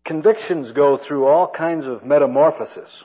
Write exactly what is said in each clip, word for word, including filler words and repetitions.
Convictions go through all kinds of metamorphosis.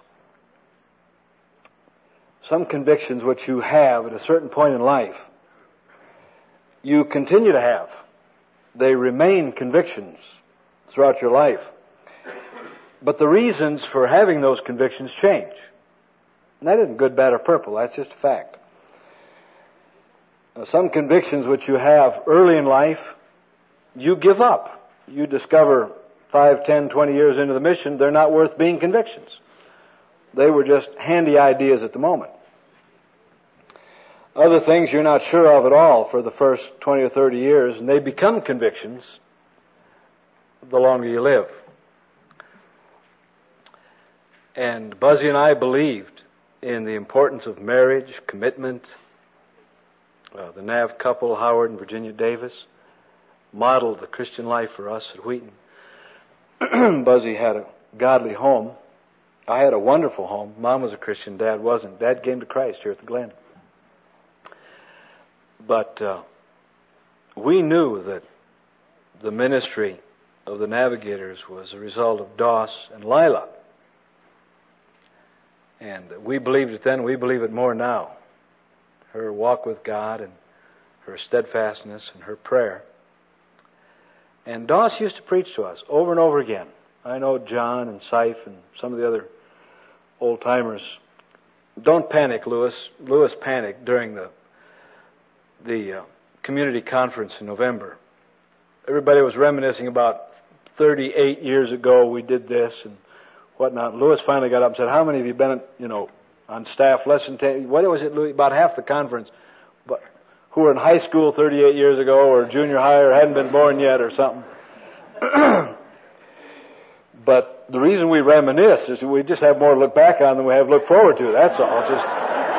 Some convictions which you have at a certain point in life, you continue to have. They remain convictions throughout your life. But the reasons for having those convictions change. And that isn't good, bad, or purple. That's just a fact. Now, some convictions which you have early in life, you give up. You discover five, ten, twenty years into the mission, they're not worth being convictions. They were just handy ideas at the moment. Other things you're not sure of at all for the first twenty or thirty years, and they become convictions the longer you live. And Buzzy and I believed in the importance of marriage, commitment. Uh, the Nav couple, Howard and Virginia Davis, modeled the Christian life for us at Wheaton. Buzzy had a godly home. I had a wonderful home. Mom was a Christian, Dad wasn't. Dad came to Christ here at the Glen. But uh, we knew that the ministry of the Navigators was a result of Doss and Lila. And we believed it then, we believe it more now. Her walk with God and her steadfastness and her prayer. And Doss used to preach to us over and over again. I know John and Seif and some of the other old-timers. Don't panic, Lewis. Lewis panicked during the the uh, community conference in November. Everybody was reminiscing about thirty-eight years ago we did this and whatnot. Lewis finally got up and said, how many of you been, you know, on staff less than ten, what was it, Louis? About half the conference, but who were in high school thirty-eight years ago or junior high or hadn't been born yet or something. But the reason we reminisce is we just have more to look back on than we have to look forward to. That's all. Just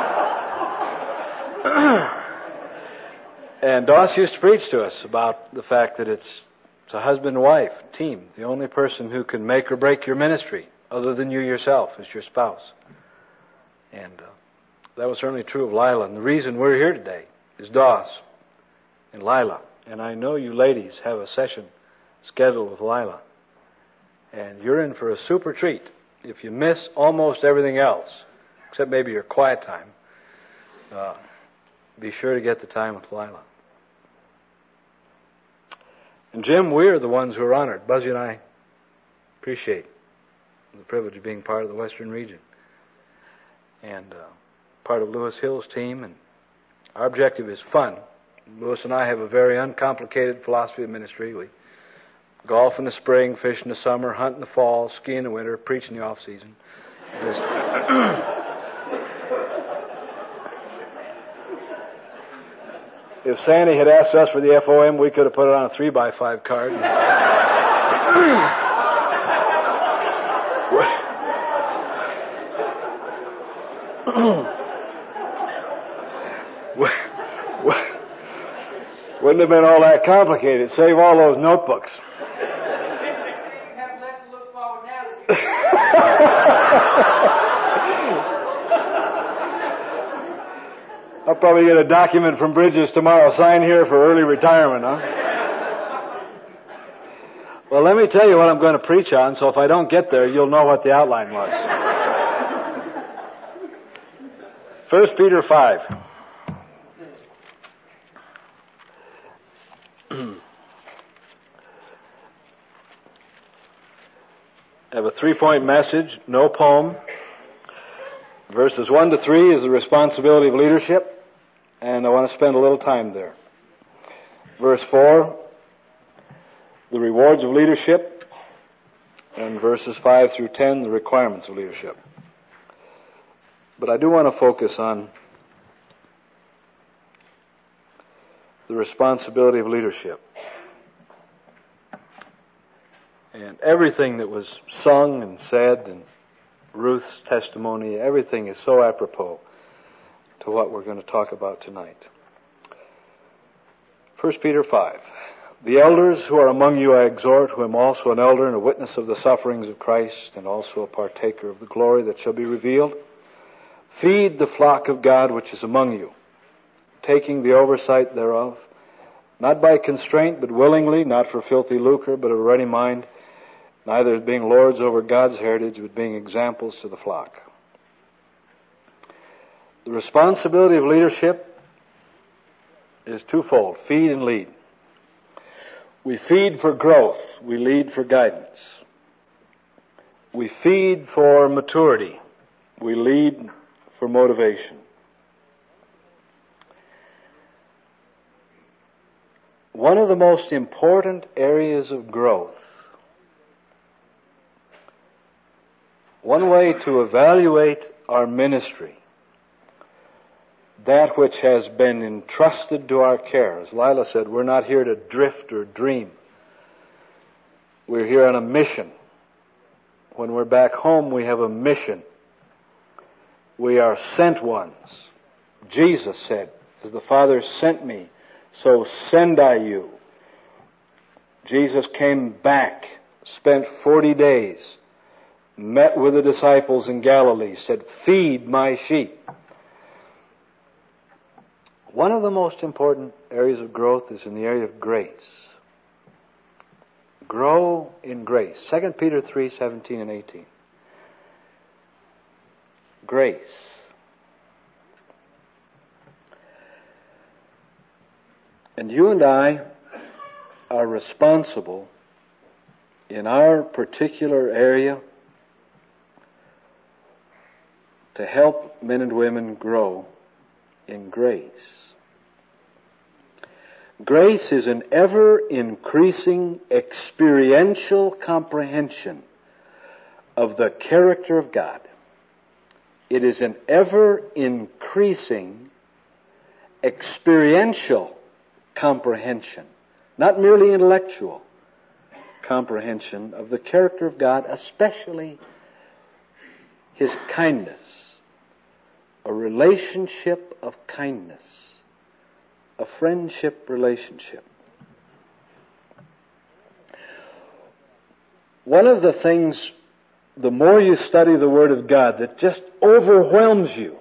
And Doss used to preach to us about the fact that it's, it's a husband and wife team. The only person who can make or break your ministry other than you yourself is your spouse. And uh, that was certainly true of Lila. And the reason we're here today is Doss and Lila. And I know you ladies have a session scheduled with Lila. And you're in for a super treat. If you miss almost everything else, except maybe your quiet time, uh, be sure to get the time with Lila. And Jim, we're the ones who are honored. Buzzy and I appreciate the privilege of being part of the Western region and uh, part of Lewis Hill's team. And our objective is fun. Lewis and I have a very uncomplicated philosophy of ministry. We golf in the spring, fish in the summer, hunt in the fall, ski in the winter, preach in the off season. If Sandy had asked us for the F O M, we could have put it on a three by five card. Wouldn't have been all that complicated. Save all those notebooks. I'll probably get a document from Bridges tomorrow. Sign here for early retirement, huh? Well, let me tell you what I'm going to preach on, so if I don't get there, you'll know what the outline was. First Peter five. I have a three-point message, no poem. Verses one to three is the responsibility of leadership, and I want to spend a little time there. Verse four, the rewards of leadership, and verses five through ten, the requirements of leadership. But I do want to focus on the responsibility of leadership. And everything that was sung and said and Ruth's testimony, everything is so apropos to what we're going to talk about tonight. First Peter five. The elders who are among you I exhort, who am also an elder and a witness of the sufferings of Christ, and also a partaker of the glory that shall be revealed. Feed the flock of God which is among you, taking the oversight thereof, not by constraint, but willingly, not for filthy lucre, but of a ready mind, neither as being lords over God's heritage, but being examples to the flock. The responsibility of leadership is twofold: feed and lead. We feed for growth. We lead for guidance. We feed for maturity. We lead for motivation. One of the most important areas of growth, one way to evaluate our ministry, that which has been entrusted to our care. As Lila said, we're not here to drift or dream. We're here on a mission. When we're back home, we have a mission. We are sent ones. Jesus said, as the Father sent me, so send I you. Jesus came back, spent forty days, met with the disciples in Galilee, said, feed my sheep. One of the most important areas of growth is in the area of grace. Grow in grace. Second Peter three, seventeen and eighteen. Grace. And you and I are responsible in our particular area to help men and women grow in grace. Grace is an ever-increasing experiential comprehension of the character of God. It is an ever-increasing experiential comprehension, not merely intellectual comprehension of the character of God, especially His kindness, a relationship of kindness, a friendship relationship. One of the things, the more you study the Word of God, that just overwhelms you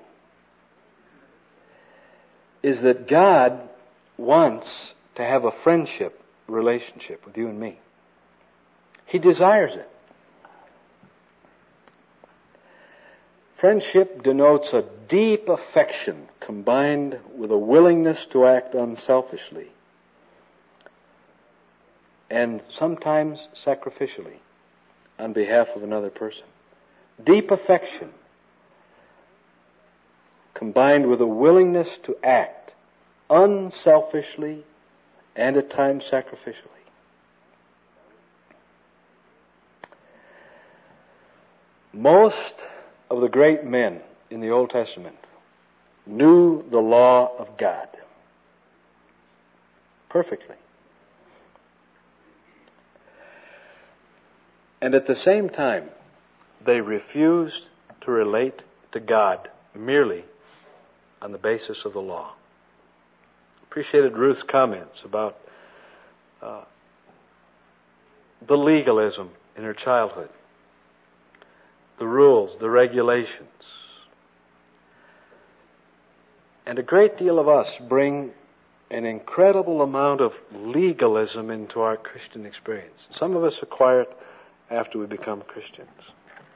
is that God wants to have a friendship relationship with you and me. He desires it. Friendship denotes a deep affection combined with a willingness to act unselfishly and sometimes sacrificially on behalf of another person. Deep affection combined with a willingness to act unselfishly and at times sacrificially. Most of the great men in the Old Testament knew the law of God perfectly. And at the same time, they refused to relate to God merely on the basis of the law. Appreciated Ruth's comments about uh, the legalism in her childhood, the rules, the regulations. And a great deal of us bring an incredible amount of legalism into our Christian experience. Some of us acquire it after we become Christians.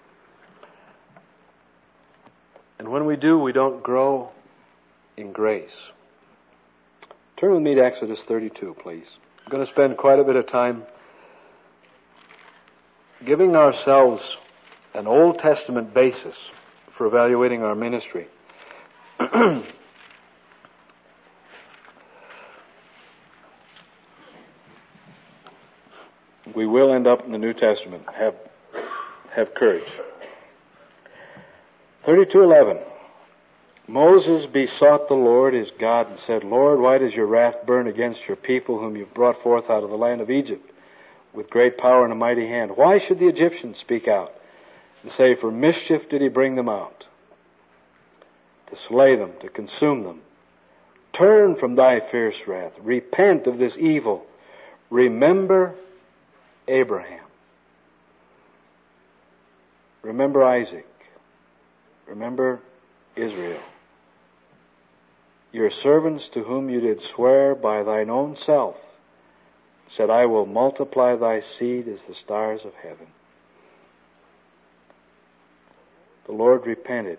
And when we do, we don't grow in grace. Turn with me to Exodus thirty-two, please. I'm going to spend quite a bit of time giving ourselves an Old Testament basis for evaluating our ministry. We will end up in the New Testament. Have, have courage. thirty-two eleven. Moses besought the Lord his God and said, Lord, why does your wrath burn against your people whom you've brought forth out of the land of Egypt with great power and a mighty hand? Why should the Egyptians speak out and say, for mischief did he bring them out, to slay them, to consume them? Turn from thy fierce wrath. Repent of this evil. Remember Abraham. Remember Isaac. Remember Israel. Your servants to whom you did swear by thine own self, said, I will multiply thy seed as the stars of heaven. The Lord repented.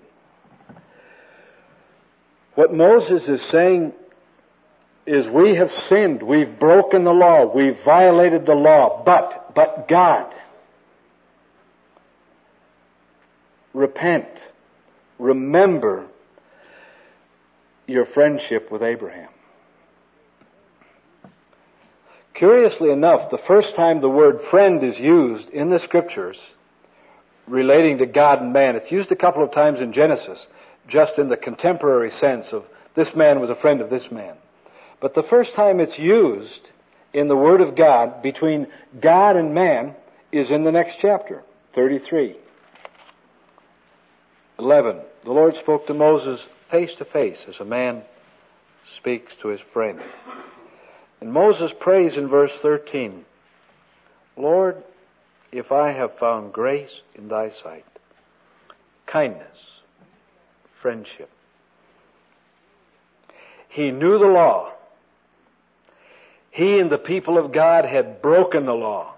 What Moses is saying is we have sinned, we've broken the law, we've violated the law, but, but God, repent, remember your friendship with Abraham. Curiously enough, the first time the word friend is used in the Scriptures relating to God and man, it's used a couple of times in Genesis, just in the contemporary sense of this man was a friend of this man. But the first time it's used in the Word of God between God and man is in the next chapter, thirty-three. eleven. The Lord spoke to Moses face to face as a man speaks to his friend. And Moses prays in verse thirteen, Lord, if I have found grace in thy sight, kindness, friendship. He knew the law. He and the people of God had broken the law.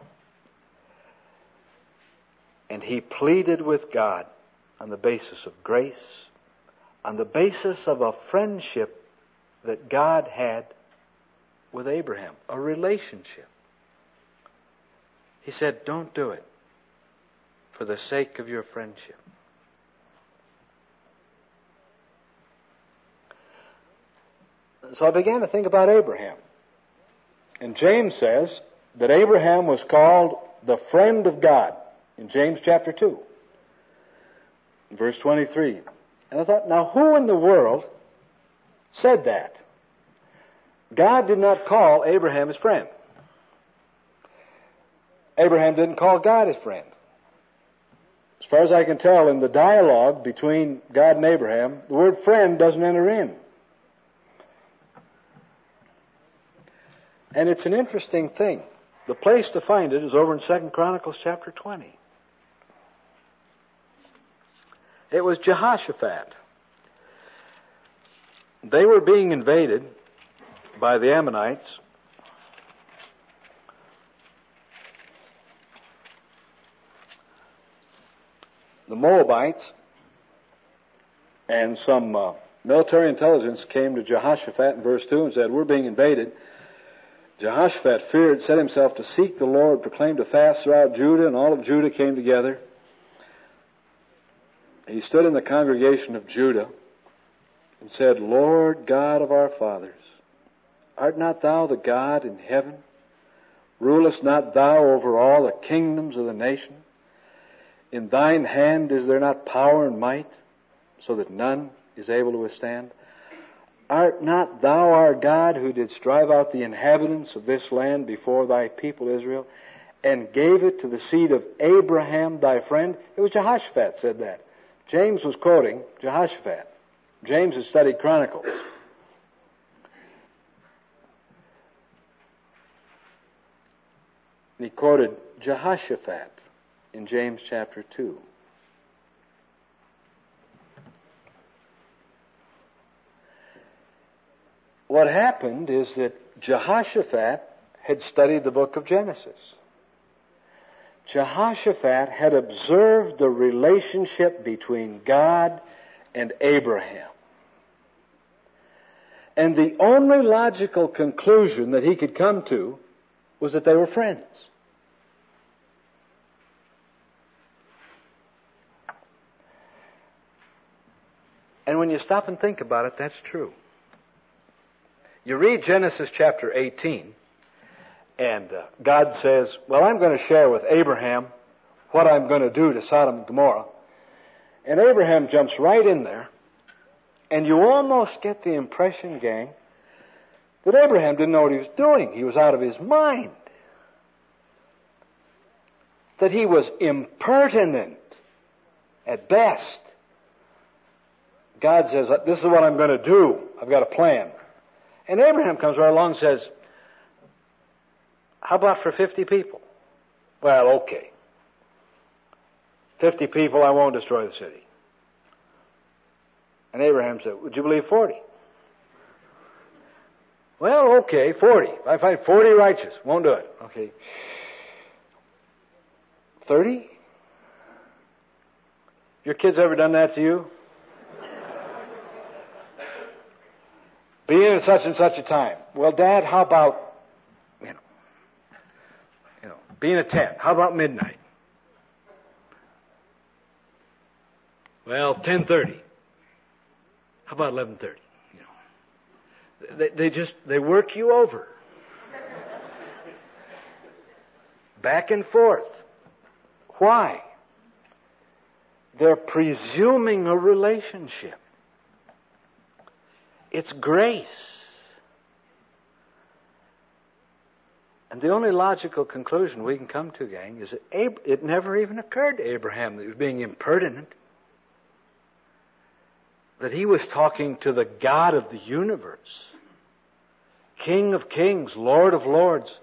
And he pleaded with God on the basis of grace, on the basis of a friendship that God had with Abraham, a relationship. He said, don't do it for the sake of your friendship. So I began to think about Abraham. And James says that Abraham was called the friend of God in James chapter two, verse twenty-three. And I thought, now who in the world said that? God did not call Abraham his friend. Abraham didn't call God his friend. As far as I can tell, in the dialogue between God and Abraham, the word friend doesn't enter in. And it's an interesting thing. The place to find it is over in Second Chronicles chapter twenty. It was Jehoshaphat. They were being invaded by the Ammonites. The Moabites, and some uh, military intelligence came to Jehoshaphat in verse two and said, we're being invaded. Jehoshaphat feared, set himself to seek the Lord, proclaimed a fast throughout Judah, and all of Judah came together. He stood in the congregation of Judah and said, Lord God of our fathers, art not thou the God in heaven? Rulest not thou over all the kingdoms of the nation? In thine hand is there not power and might, so that none is able to withstand? Art not thou our God, who didst drive out the inhabitants of this land before thy people Israel, and gave it to the seed of Abraham thy friend? It was Jehoshaphat said that. James was quoting Jehoshaphat. James had studied Chronicles. And he quoted Jehoshaphat in James chapter two. What happened is that Jehoshaphat had studied the book of Genesis. Jehoshaphat had observed the relationship between God and Abraham. And the only logical conclusion that he could come to was that they were friends. And when you stop and think about it, that's true. You read Genesis chapter eighteen, and uh, God says, well, I'm going to share with Abraham what I'm going to do to Sodom and Gomorrah. And Abraham jumps right in there, and you almost get the impression, gang, that Abraham didn't know what he was doing. He was out of his mind. That he was impertinent at best. God says, this is what I'm going to do. I've got a plan. And Abraham comes right along and says, how about for fifty people? Well, okay. fifty people, I won't destroy the city. And Abraham said, would you believe forty? Well, okay, forty. If I find forty righteous, won't do it. Okay. thirty? Your kids ever done that to you? Be in at such and such a time. Well, Dad, how about, you know, you know, be in at ten. How about midnight? Well, ten thirty. How about eleven thirty? You know, they, they just, they work you over. Back and forth. Why? They're presuming a relationship. It's grace. And the only logical conclusion we can come to, gang, is that Ab- it never even occurred to Abraham that he was being impertinent. That he was talking to the God of the universe. King of kings, Lord of lords.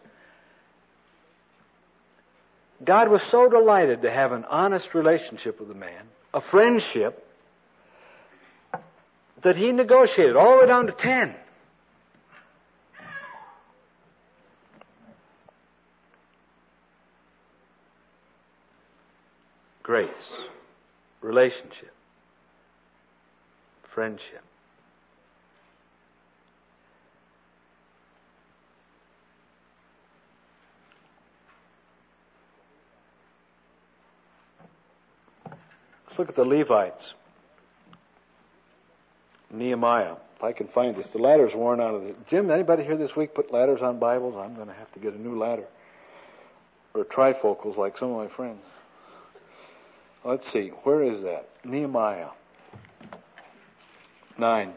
God was so delighted to have an honest relationship with a man, a friendship, that he negotiated all the way down to ten. Grace, relationship, friendship. Let's look at the Levites. Nehemiah. If I can find this. The ladder's worn out of the... Jim, anybody here this week put ladders on Bibles? I'm going to have to get a new ladder. Or trifocals like some of my friends. Let's see. Where is that? Nehemiah. Nine.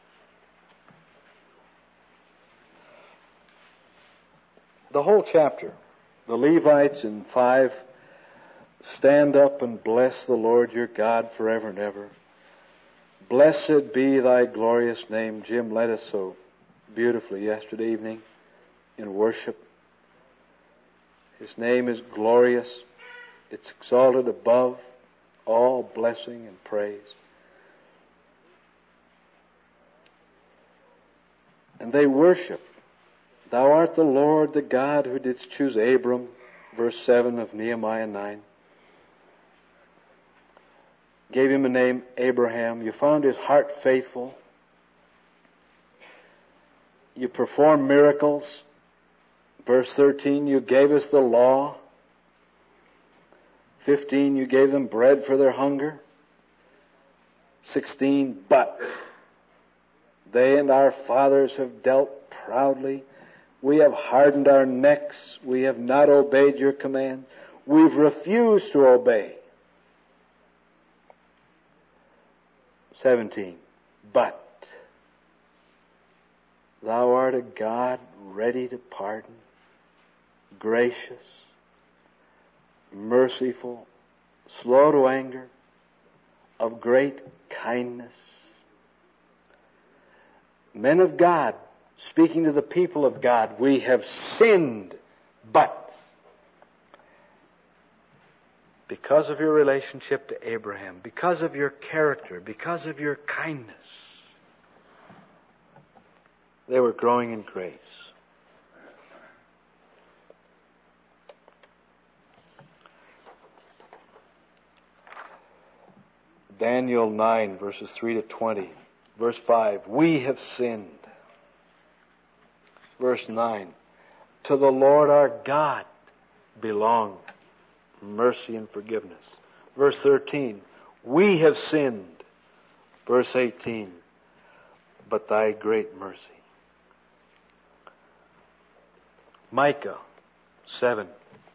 The whole chapter. The Levites in five. Stand up and bless the Lord your God forever and ever. Blessed be thy glorious name. Jim led us so beautifully yesterday evening in worship. His name is glorious. It's exalted above all blessing and praise. And they worship. Thou art the Lord, the God who didst choose Abram, verse seven of Nehemiah nine. Gave him a name, Abraham. You found his heart faithful. You performed miracles. Verse thirteen, you gave us the law. fifteen, you gave them bread for their hunger. sixteen, but they and our fathers have dealt proudly. We have hardened our necks. We have not obeyed your command. We've refused to obey. seventeen, but thou art a God ready to pardon, gracious, merciful, slow to anger, of great kindness. Men of God, speaking to the people of God, we have sinned, but because of your relationship to Abraham, because of your character, because of your kindness, they were growing in grace. Daniel nine, verses three to twenty. Verse five, we have sinned. Verse nine, to the Lord our God belong mercy and forgiveness. Verse thirteen, we have sinned. Verse eighteen, but thy great mercy. Micah seven.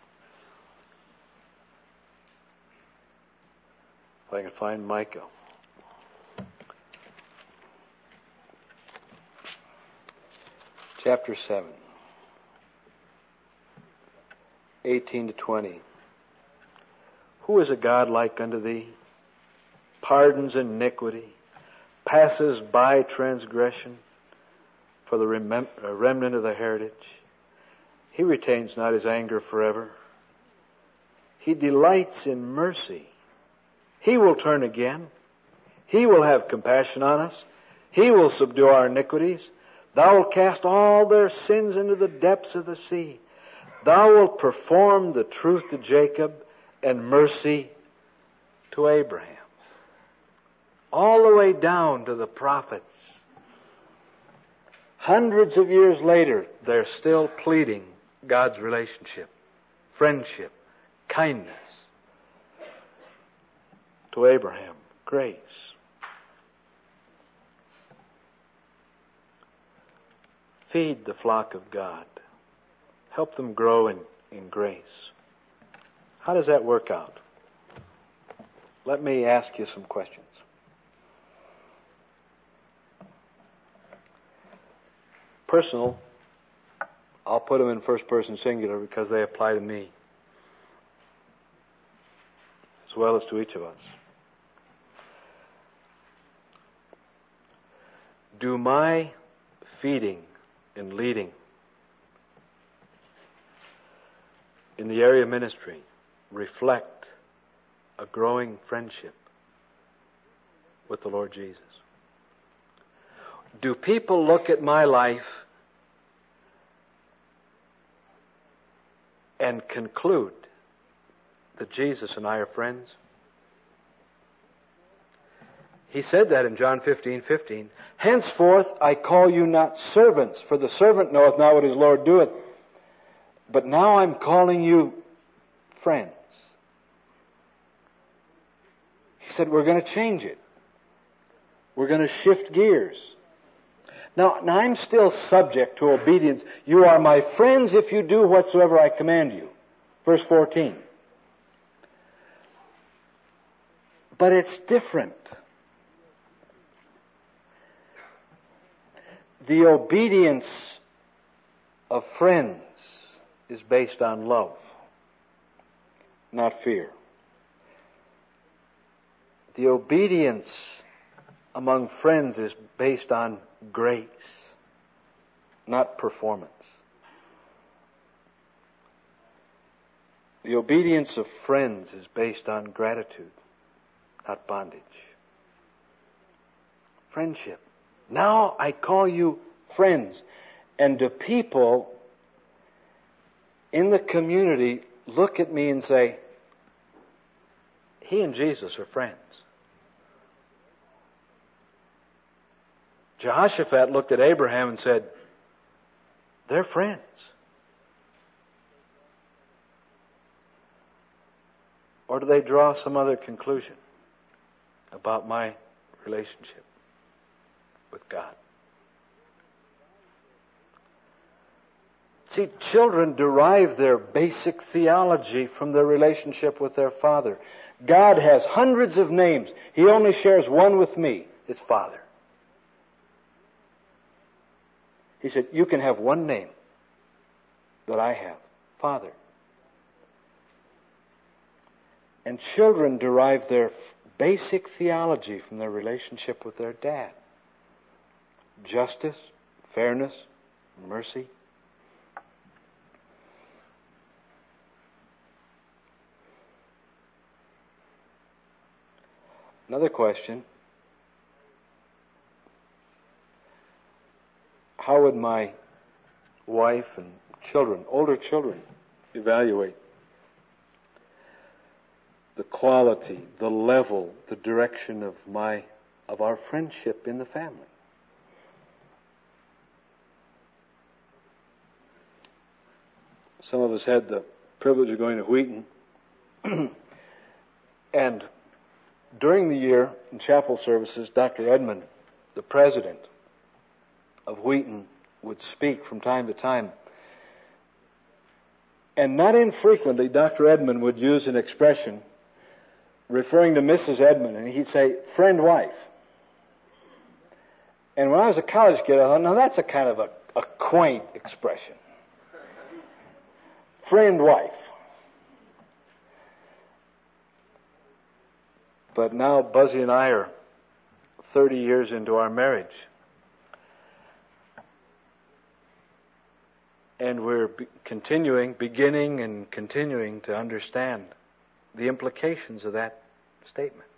If I can find Micah. Chapter seven. eighteen to twenty. Who is a God like unto thee? Pardons iniquity, passes by transgression for the remem- remnant of the heritage. He retains not his anger forever. He delights in mercy. He will turn again. He will have compassion on us. He will subdue our iniquities. Thou wilt cast all their sins into the depths of the sea. Thou wilt perform the truth to Jacob and mercy to Abraham. all the way down to the prophets. Hundreds of years later, they're still pleading God's relationship, friendship, kindness to Abraham, grace. Feed the flock of God. Help them grow in, in grace. How does that work out? Let me ask you some questions. Personal, I'll put them in first person singular because they apply to me as well as to each of us. Do my feeding and leading in the area of ministry reflect a growing friendship with the Lord Jesus? Do people look at my life and conclude that Jesus and I are friends? He said that in John fifteen fifteen. Henceforth I call you not servants, for the servant knoweth not what his Lord doeth. But now I'm calling you friends. He said we're going to change it. We're going to shift gears. Now, now I'm still subject to obedience. You are my friends if you do whatsoever I command you. Verse fourteen. But it's different. The obedience of friends is based on love, not fear. The obedience among friends is based on grace, not performance. The obedience of friends is based on gratitude, not bondage. Friendship. Now I call you friends. And do people in the community look at me and say, he and Jesus are friends? Jehoshaphat looked at Abraham and said, they're friends. Or do they draw some other conclusion about my relationship with God? See, children derive their basic theology from their relationship with their Father. God has hundreds of names. He only shares one with me, his Father. He said, you can have one name that I have, Father. And children derive their basic theology from their relationship with their dad. Justice, fairness, mercy. Another question. How would my wife and children, older children, evaluate the quality, the level, the direction of my, of our friendship in the family? Some of us had the privilege of going to Wheaton, and during the year in chapel services, Doctor Edmund, the president of Wheaton, would speak from time to time. And not infrequently, Doctor Edmund would use an expression referring to Missus Edmund, and he'd say, friend wife. And when I was a college kid, I thought, now that's a kind of a, a quaint expression. Friend wife. But now Buzzy and I are thirty years into our marriage. And we're be- continuing, beginning and continuing to understand the implications of that statement.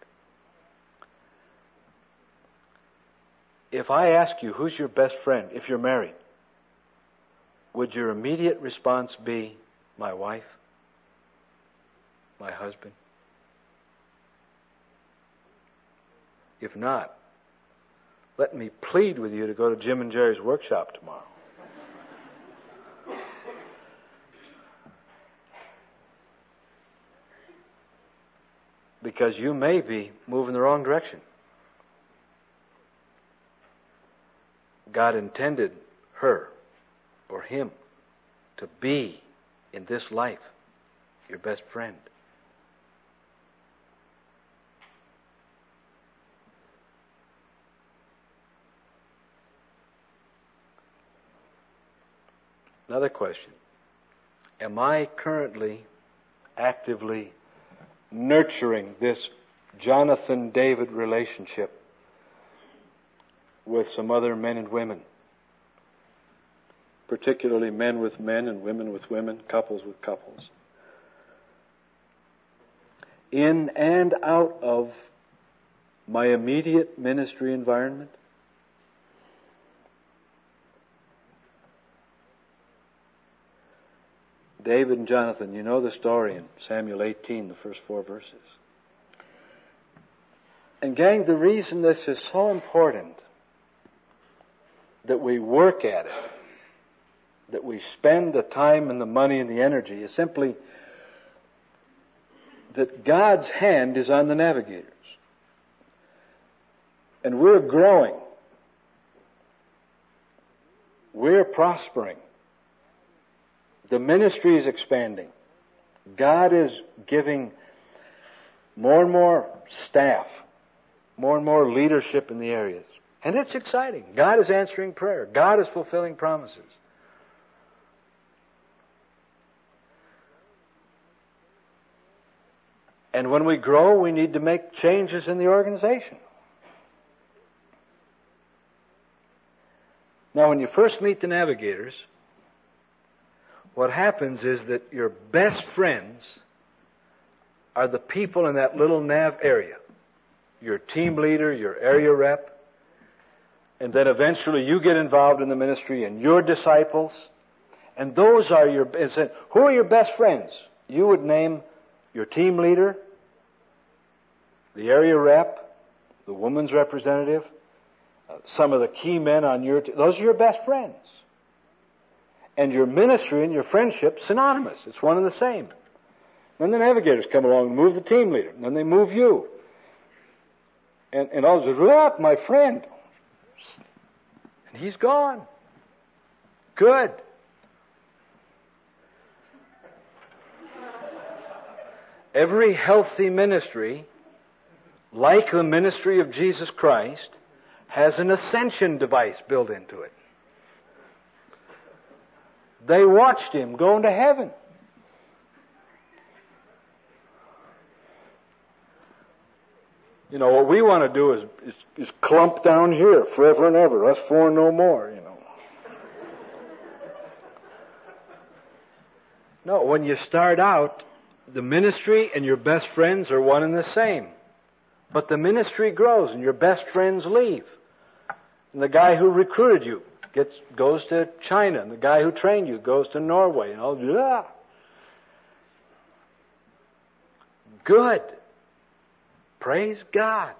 If I ask you, who's your best friend, if you're married, would your immediate response be, my wife, my husband? If not, let me plead with you to go to Jim and Jerry's workshop tomorrow. Because you may be moving the wrong direction. God intended her or him to be in this life your best friend. Another question. Am I currently actively nurturing this Jonathan-David relationship with some other men and women? Particularly men with men and women with women, couples with couples. In and out of my immediate ministry environment? David and Jonathan, you know the story in Samuel eighteen, the first four verses. And gang, the reason this is so important that we work at it, that we spend the time and the money and the energy, is simply that God's hand is on the navigators. And we're growing. We're prospering. The ministry is expanding. God is giving more and more staff, more and more leadership in the areas. And it's exciting. God is answering prayer. God is fulfilling promises. And when we grow, we need to make changes in the organization. Now, when you first meet the navigators, what happens is that your best friends are the people in that little nav area. Your team leader, your area rep, and then eventually you get involved in the ministry and your disciples. And those are your, who are your best friends? You would name your team leader, the area rep, the woman's representative, uh, some of the key men on your team. Those are your best friends. And your ministry and your friendship synonymous. It's one and the same. Then the navigators come along and move the team leader. And then they move you. And, and all of a sudden, ah, my friend. And he's gone. Good. Every healthy ministry, like the ministry of Jesus Christ, has an ascension device built into it. They watched him go into heaven. You know, what we want to do is, is, is clump down here forever and ever. Us four no more, you know. No, when you start out, the ministry and your best friends are one and the same. But the ministry grows and your best friends leave. And the guy who recruited you gets goes to China, and the guy who trained you goes to Norway, and all blah. Good. Praise God.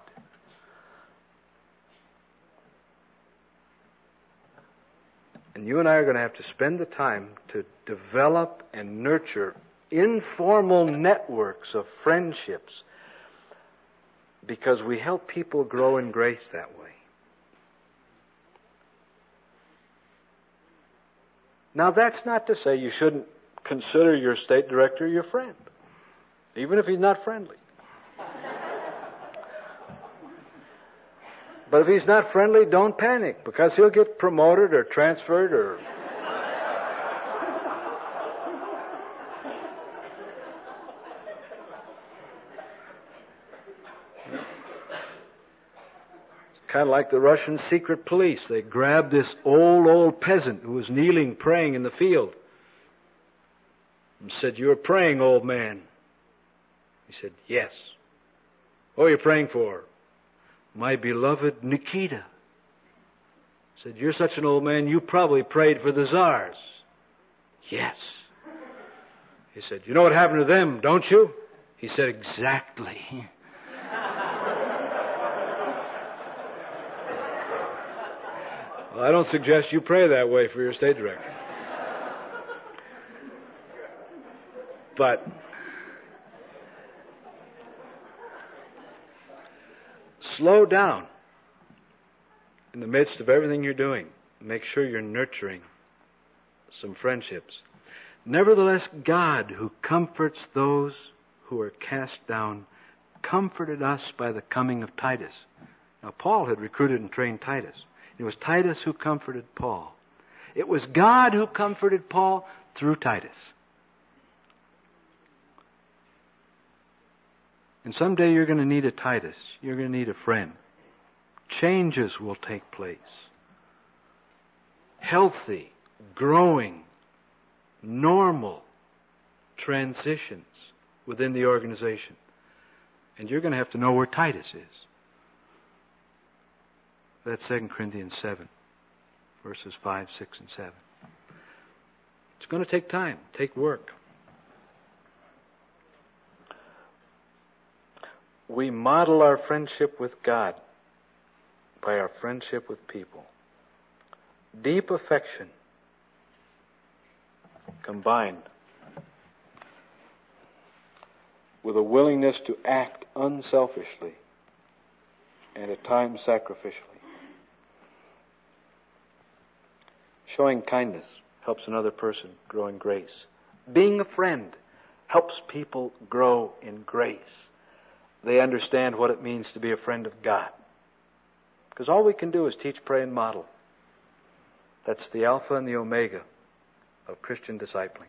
And you and I are going to have to spend the time to develop and nurture informal networks of friendships, because we help people grow in grace that way. Now, that's not to say you shouldn't consider your state director your friend, even if he's not friendly. But if he's not friendly, don't panic, because he'll get promoted or transferred or... Kind of like the Russian secret police. They grabbed this old, old peasant who was kneeling, praying in the field, and said, "You're praying, old man." He said, "Yes." "What are you praying for?" "My beloved Nikita." He said, "You're such an old man, you probably prayed for the czars." "Yes." He said, "You know what happened to them, don't you?" He said, "Exactly." Well, I don't suggest you pray that way for your stage director. But slow down in the midst of everything you're doing. Make sure you're nurturing some friendships. Nevertheless, God, who comforts those who are cast down, comforted us by the coming of Titus. Now, Paul had recruited and trained Titus. It was Titus who comforted Paul. It was God who comforted Paul through Titus. And someday you're going to need a Titus. You're going to need a friend. Changes will take place. Healthy, growing, normal transitions within the organization. And you're going to have to know where Titus is. That's Second Corinthians seven, verses five, six, and seven. It's going to take time, take work. We model our friendship with God by our friendship with people. Deep affection combined with a willingness to act unselfishly and at times sacrificially. Showing kindness helps another person grow in grace. Being a friend helps people grow in grace. They understand what it means to be a friend of God. Because all we can do is teach, pray, and model. That's the alpha and the omega of Christian discipling.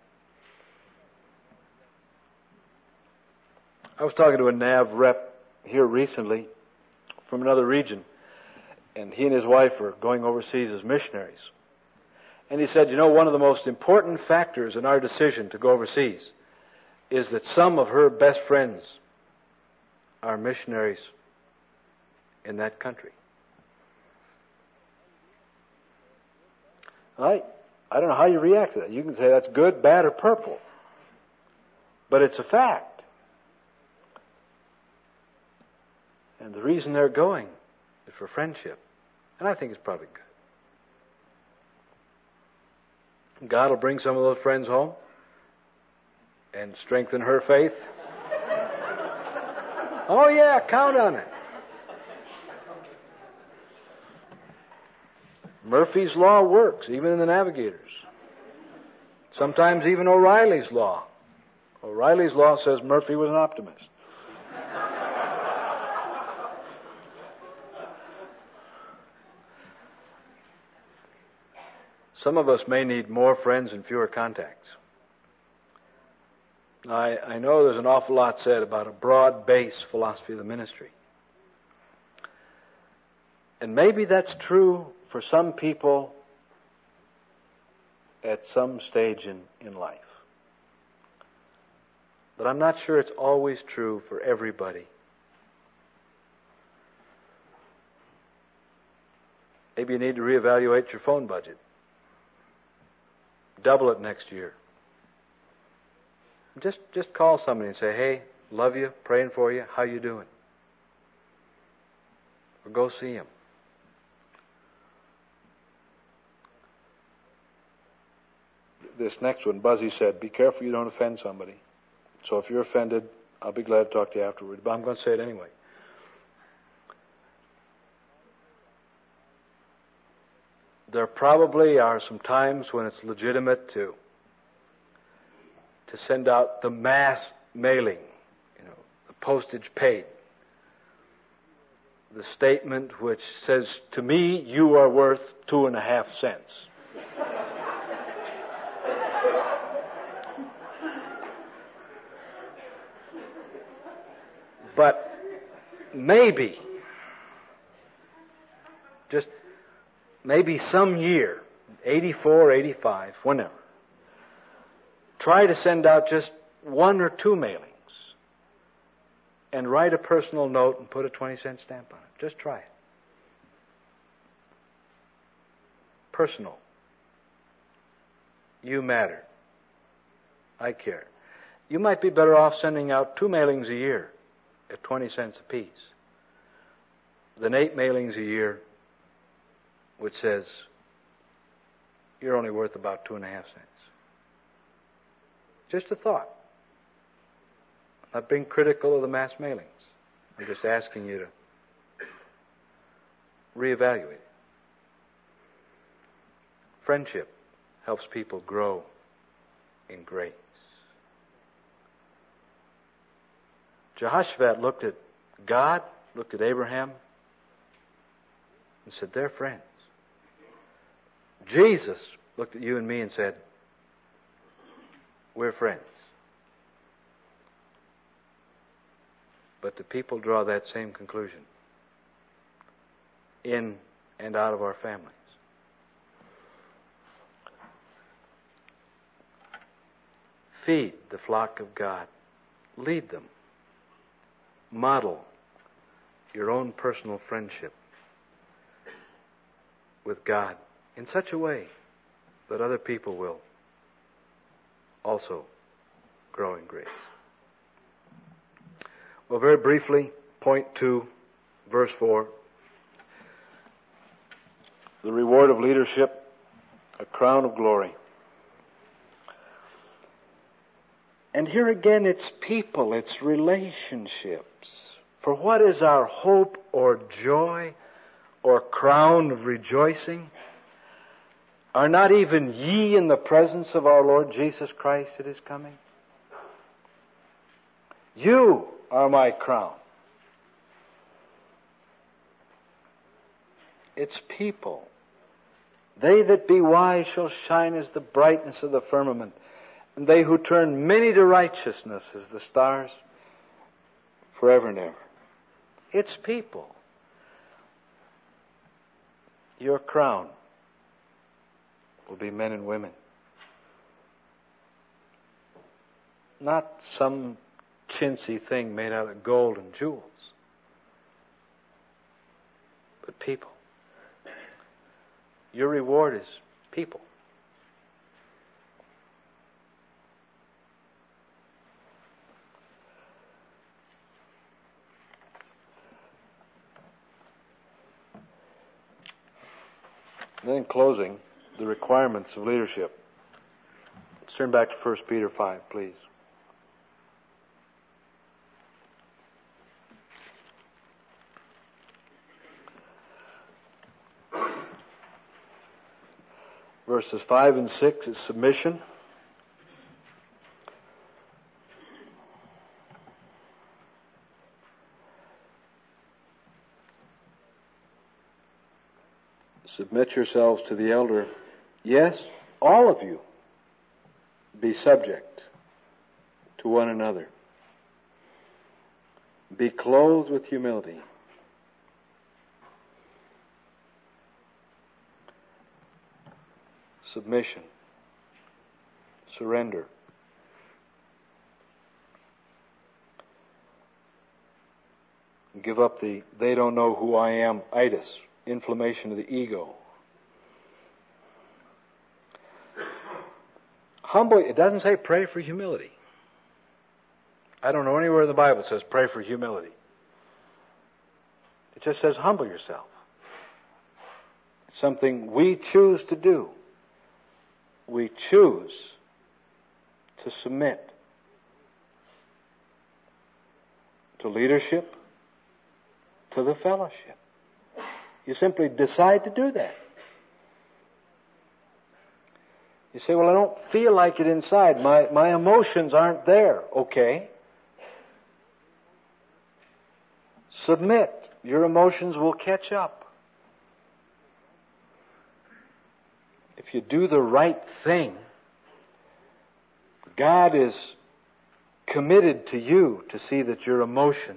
I was talking to a N A V rep here recently from another region, and he and his wife are going overseas as missionaries. And he said, you know, one of the most important factors in our decision to go overseas is that some of her best friends are missionaries in that country. I, I don't know how you react to that. You can say that's good, bad, or purple. But it's a fact. And the reason they're going is for friendship. And I think it's probably good. God will bring some of those friends home and strengthen her faith. Oh yeah, count on it. Murphy's Law works, even in the Navigators. Sometimes even O'Reilly's Law. O'Reilly's Law says Murphy was an optimist. Some of us may need more friends and fewer contacts. I, I know there's an awful lot said about a broad-based philosophy of the ministry. And maybe that's true for some people at some stage in, in life. But I'm not sure it's always true for everybody. Maybe you need to reevaluate your phone budget. Double it next year. Just just call somebody and say, hey, love you, praying for you, how you doing? Or go see him. This next one, Buzzy said, be careful you don't offend somebody. So if you're offended, I'll be glad to talk to you afterward. But I'm going to say it anyway. There probably are some times when it's legitimate to to send out the mass mailing, you know, the postage paid. The statement which says, to me, you are worth two and a half cents. But maybe, just maybe some year, eighty-four, eighty-five, whenever, try to send out just one or two mailings and write a personal note and put a twenty cent stamp on it. Just try it. Personal. You matter. I care. You might be better off sending out two mailings a year at twenty cents apiece than eight mailings a year which says, you're only worth about two and a half cents. Just a thought. I'm not being critical of the mass mailings. I'm just asking you to reevaluate. Friendship helps people grow in grace. Jehoshaphat looked at God, looked at Abraham, and said, they're friends. Jesus looked at you and me and said, we're friends. But the people draw that same conclusion in and out of our families. Feed the flock of God. Lead them. Model your own personal friendship with God in such a way that other people will also grow in grace. Well, very briefly, point two, verse four. The reward of leadership, a crown of glory. And here again, it's people, it's relationships. For what is our hope or joy or crown of rejoicing? Are not even ye in the presence of our Lord Jesus Christ at His coming? You are my crown. It's people. They that be wise shall shine as the brightness of the firmament, and they who turn many to righteousness as the stars forever and ever. It's people. Your crown will be men and women. Not some chintzy thing made out of gold and jewels, but people. Your reward is people. Then in closing, the requirements of leadership. Let's turn back to First Peter five, please. Verses five and six is submission. Submit yourselves to the elder. Yes, all of you be subject to one another. Be clothed with humility. Submission. Surrender. Give up the they don't know who I am itis, inflammation of the ego. Humble, it doesn't say pray for humility. I don't know anywhere in the Bible it says pray for humility. It just says humble yourself. It's something we choose to do. We choose to submit to leadership, to the fellowship. You simply decide to do that. You say, well, I don't feel like it inside. My, my emotions aren't there. Okay. Submit. Your emotions will catch up. If you do the right thing, God is committed to you to see that your emotions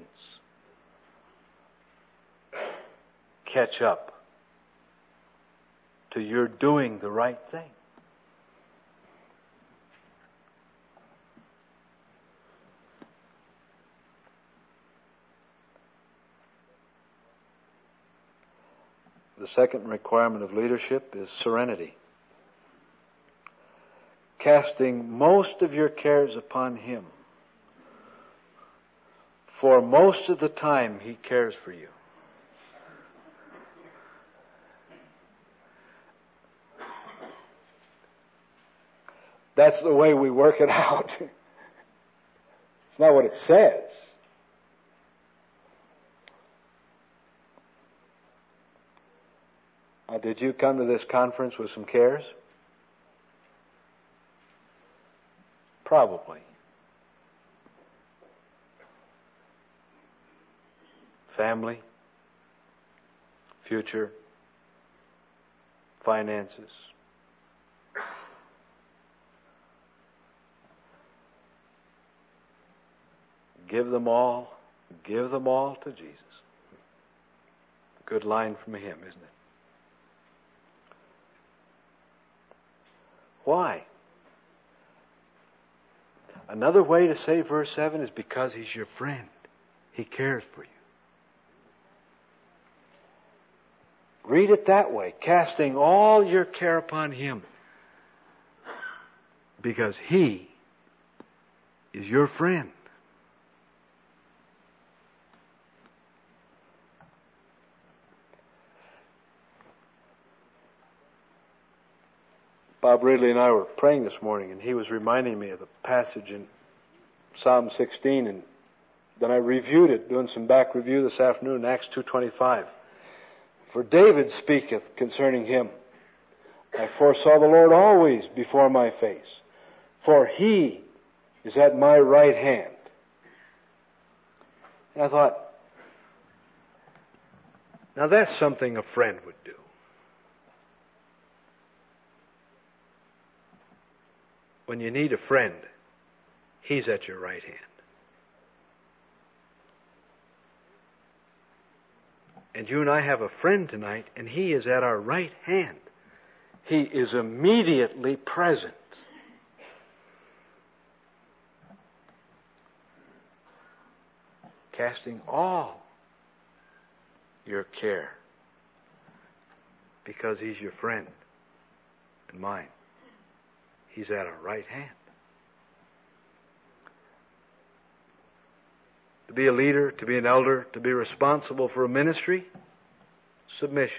catch up to your doing the right thing. The second requirement of leadership is serenity. Casting most of your cares upon Him. For most of the time He cares for you. that's the way we work it out. It's not what it says. Uh, did you come to this conference with some cares? Probably. Family, future, finances. Give them all, give them all to Jesus. Good line from him, isn't it? Why? Another way to say verse seven is because he's your friend. He cares for you. Read it that way, casting all your care upon him, because he is your friend. Bob Ridley and I were praying this morning, and he was reminding me of the passage in Psalm sixteen, and then I reviewed it, doing some back review this afternoon in Acts two twenty-five. For David speaketh concerning him, I foresaw the Lord always before my face, for he is at my right hand. And I thought, now that's something a friend would do. When you need a friend, he's at your right hand. And you and I have a friend tonight, and he is at our right hand. He is immediately present. Casting all your care, because he's your friend and mine. He's at our right hand. To be a leader, to be an elder, to be responsible for a ministry, submission.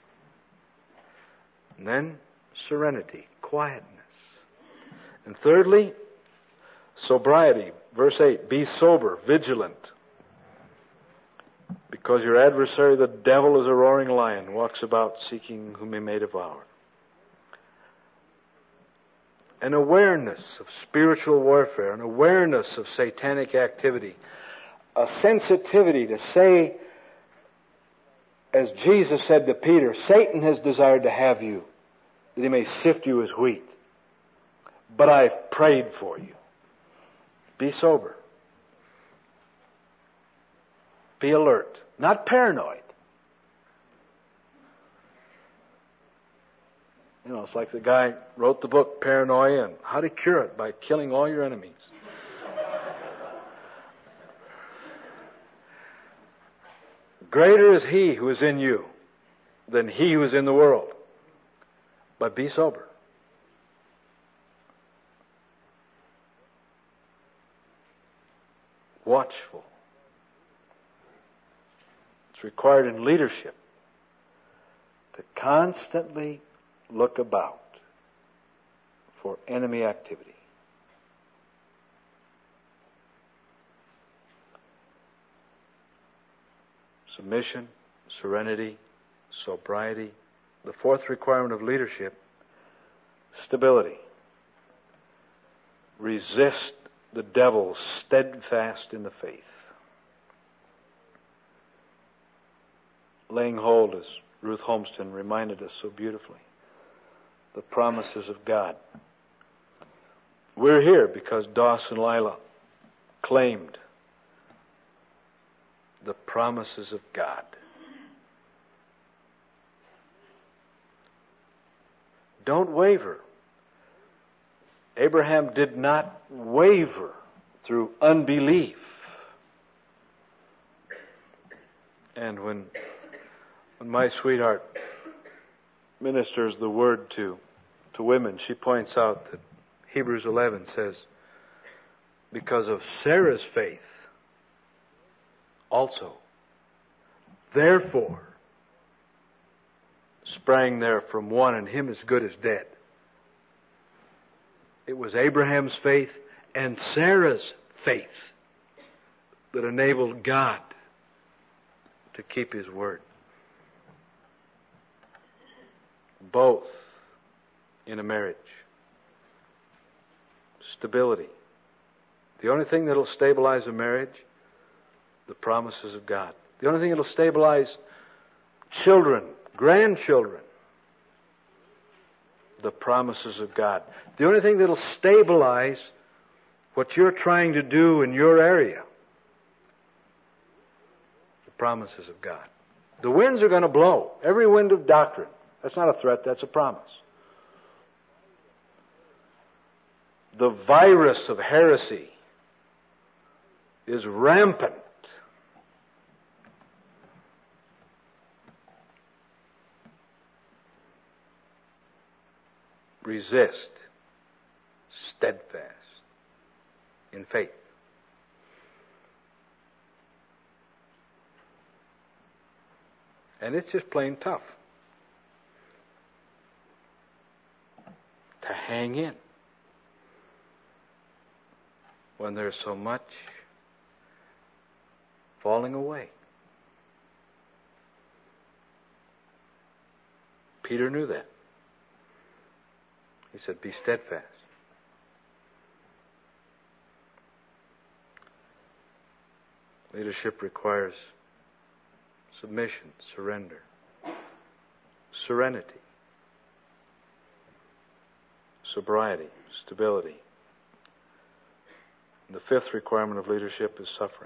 And then serenity, quietness. And thirdly, sobriety. Verse eight, be sober, vigilant. Because your adversary, the devil, is a roaring lion, walks about seeking whom he may devour. An awareness of spiritual warfare, an awareness of satanic activity, a sensitivity to say, as Jesus said to Peter, Satan has desired to have you, that he may sift you as wheat. But I've prayed for you. Be sober. Be alert. Not paranoid. You know, it's like the guy wrote the book, Paranoia, and how to cure it by killing all your enemies. Greater is he who is in you than he who is in the world. But be sober. Watchful. It's required in leadership to constantly look about for enemy activity. Submission, serenity, sobriety. The fourth requirement of leadership, stability. Resist the devil steadfast in the faith. Laying hold, as Ruth Holmeston reminded us so beautifully, the promises of God. We're here because Doss and Lila claimed the promises of God. Don't waver. Abraham did not waver through unbelief. And when, when my sweetheart ministers the word to, to women, she points out that Hebrews eleven says, because of Sarah's faith, also, therefore, sprang there from one, and him as good as dead. It was Abraham's faith and Sarah's faith that enabled God to keep His word. Both in a marriage. Stability. The only thing that'll stabilize a marriage, the promises of God. The only thing that'll stabilize children, grandchildren, the promises of God. The only thing that'll stabilize what you're trying to do in your area, the promises of God. The winds are going to blow. Every wind of doctrine. That's not a threat, that's a promise. The virus of heresy is rampant. Resist, steadfast in faith. And it's just plain tough to hang in when there's so much falling away. Peter knew that. He said, be steadfast. Leadership requires submission, surrender, serenity, sobriety, stability. And the fifth requirement of leadership is suffering.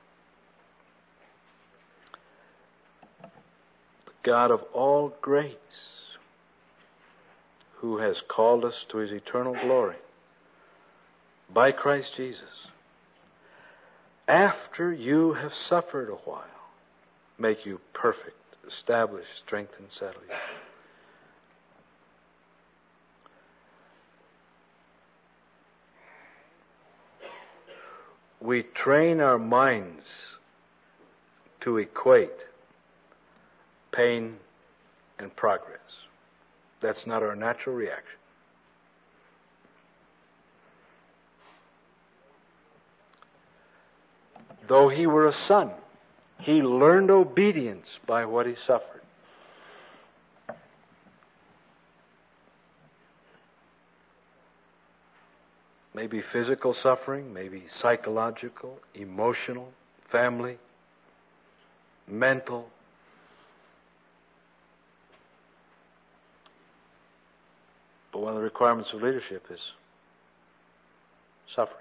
The God of all grace, who has called us to His eternal glory by Christ Jesus, after you have suffered a while, make you perfect, establish, strengthen, settle you. We train our minds to equate pain and progress. That's not our natural reaction. Though He were a son, He learned obedience by what He suffered. Maybe physical suffering, maybe psychological, emotional, family, mental. But one of the requirements of leadership is suffering.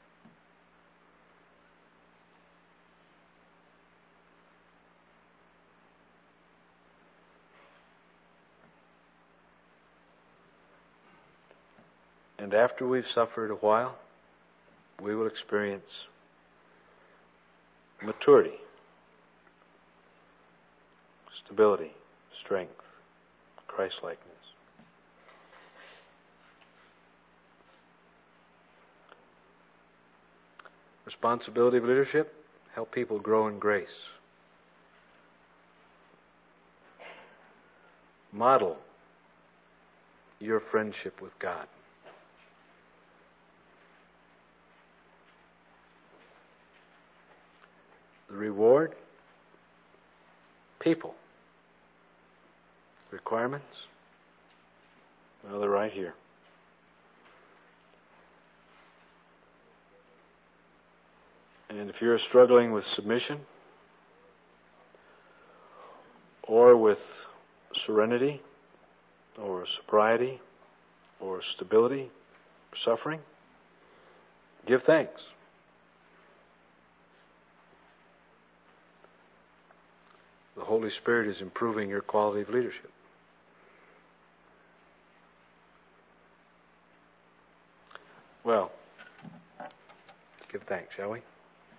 And after we've suffered a while, we will experience maturity, stability, strength, Christ-likeness. Responsibility of leadership, help people grow in grace. Model your friendship with God. The reward, people. Requirements, well, they're right here. And if you're struggling with submission or with serenity or sobriety or stability, suffering, give thanks. The Holy Spirit is improving your quality of leadership. Well, give thanks, shall we?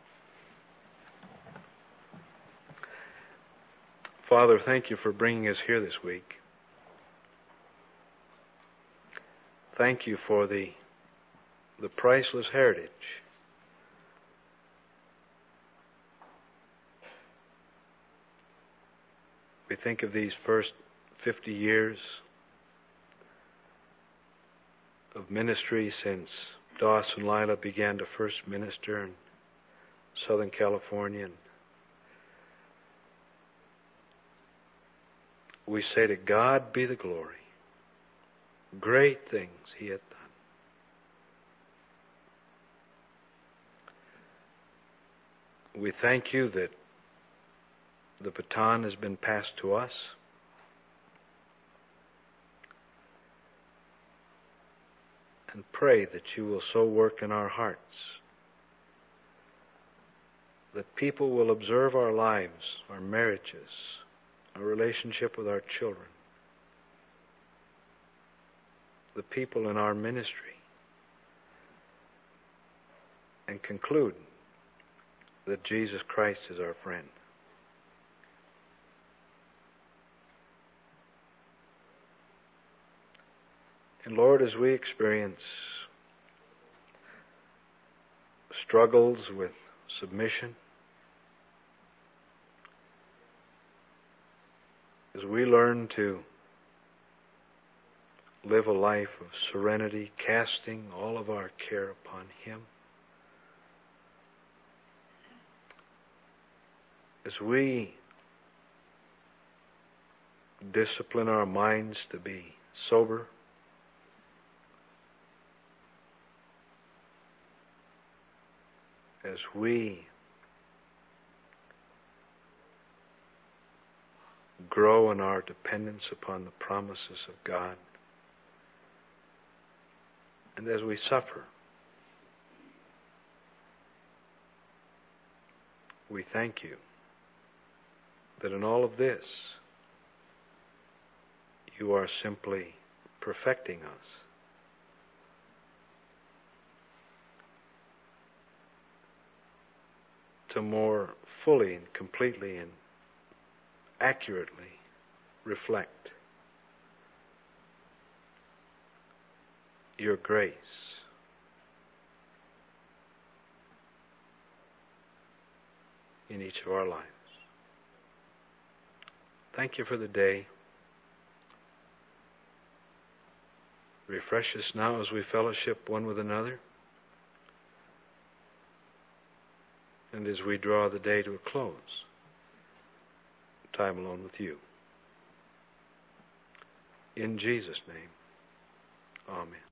Father, thank you for bringing us here this week. Thank you for the, the priceless heritage we think of these first fifty years of ministry since Doss and Lila began to first minister in Southern California. And we say to God be the glory. Great things He hath done. We thank You that the baton has been passed to us. And pray that You will so work in our hearts that people will observe our lives, our marriages, our relationship with our children, the people in our ministry, and conclude that Jesus Christ is our friend. And Lord, as we experience struggles with submission, as we learn to live a life of serenity, casting all of our care upon Him, as we discipline our minds to be sober, as we grow in our dependence upon the promises of God, and as we suffer, we thank You that in all of this, You are simply perfecting us. To more fully and completely and accurately reflect Your grace in each of our lives. Thank You for the day. Refresh us now as we fellowship one with another, and as we draw the day to a close, time alone with You. In Jesus' name, amen.